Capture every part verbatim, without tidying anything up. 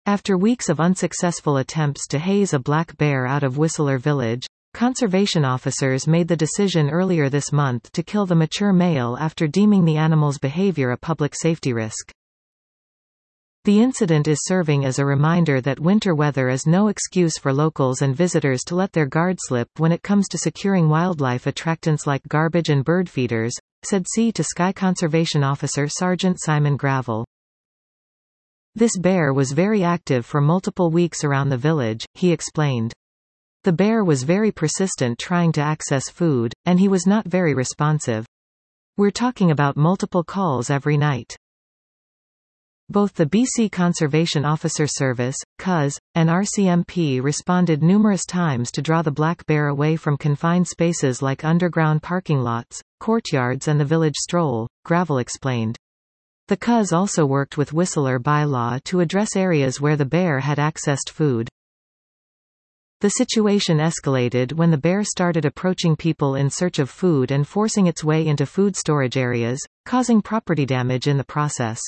After weeks of unsuccessful attempts to haze a black bear out of Whistler Village, conservation officers made the decision earlier this month to kill the mature male after deeming the animal's behavior a public safety risk. The incident is serving as a reminder that winter weather is no excuse for locals and visitors to let their guard slip when it comes to securing wildlife attractants like garbage and bird feeders, said Sea to Sky Conservation Officer Sergeant Simon Gravel. This bear was very active for multiple weeks around the village, he explained. The bear was very persistent trying to access food, and he was not very responsive. We're talking about multiple calls every night. Both the B C Conservation Officer Service, C O S, and R C M P responded numerous times to draw the black bear away from confined spaces like underground parking lots, courtyards and the village stroll, Gravel explained. The C O S also worked with Whistler by law to address areas where the bear had accessed food. The situation escalated when the bear started approaching people in search of food and forcing its way into food storage areas, causing property damage in the process.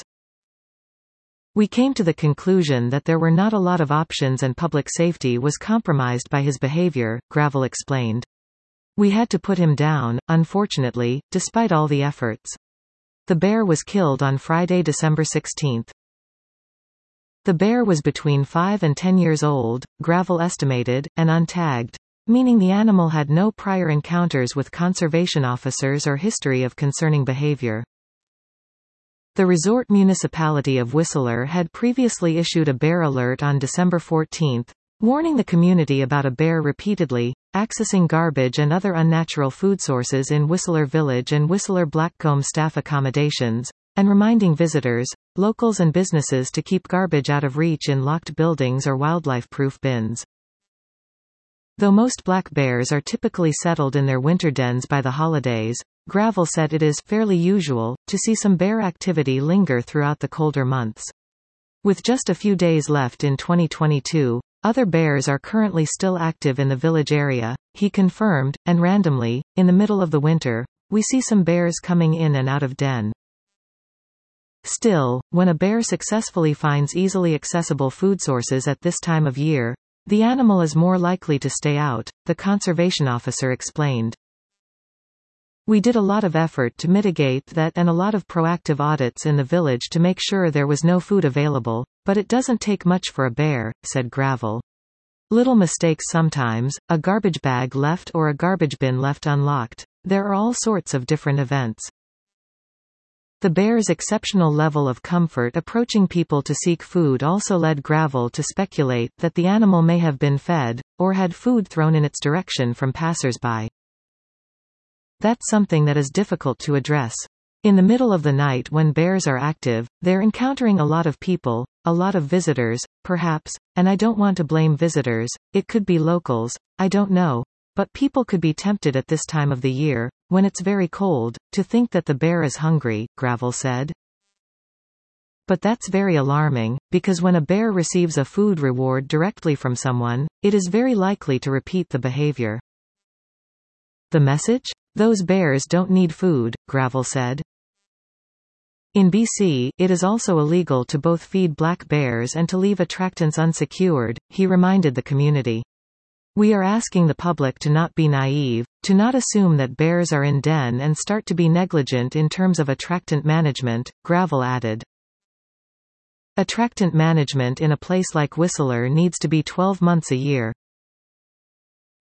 We came to the conclusion that there were not a lot of options and public safety was compromised by his behavior, Gravel explained. We had to put him down, unfortunately, despite all the efforts. The bear was killed on Friday, December sixteenth. The bear was between five and ten years old, Gravel estimated, and untagged, meaning the animal had no prior encounters with conservation officers or history of concerning behavior. The resort municipality of Whistler had previously issued a bear alert on December fourteenth, warning the community about a bear repeatedly accessing garbage and other unnatural food sources in Whistler Village and Whistler Blackcomb staff accommodations, and reminding visitors, locals and businesses to keep garbage out of reach in locked buildings or wildlife-proof bins. Though most black bears are typically settled in their winter dens by the holidays, Gravel said it is fairly usual to see some bear activity linger throughout the colder months. With just a few days left in twenty twenty-two, other bears are currently still active in the village area, he confirmed, and randomly, in the middle of the winter, we see some bears coming in and out of den. Still, when a bear successfully finds easily accessible food sources at this time of year, the animal is more likely to stay out, the conservation officer explained. We did a lot of effort to mitigate that and a lot of proactive audits in the village to make sure there was no food available, but it doesn't take much for a bear, said Gravel. Little mistakes sometimes, a garbage bag left or a garbage bin left unlocked. There are all sorts of different events. The bear's exceptional level of comfort approaching people to seek food also led Gravel to speculate that the animal may have been fed, or had food thrown in its direction from passers-by. That's something that is difficult to address. In the middle of the night when bears are active, they're encountering a lot of people, a lot of visitors, perhaps, and I don't want to blame visitors, it could be locals, I don't know. But people could be tempted at this time of the year, when it's very cold, to think that the bear is hungry, Gravel said. But that's very alarming, because when a bear receives a food reward directly from someone, it is very likely to repeat the behavior. The message? Those bears don't need food, Gravel said. In B C, it is also illegal to both feed black bears and to leave attractants unsecured, he reminded the community. We are asking the public to not be naive, to not assume that bears are in den and start to be negligent in terms of attractant management, Gravel added. Attractant management in a place like Whistler needs to be twelve months a year.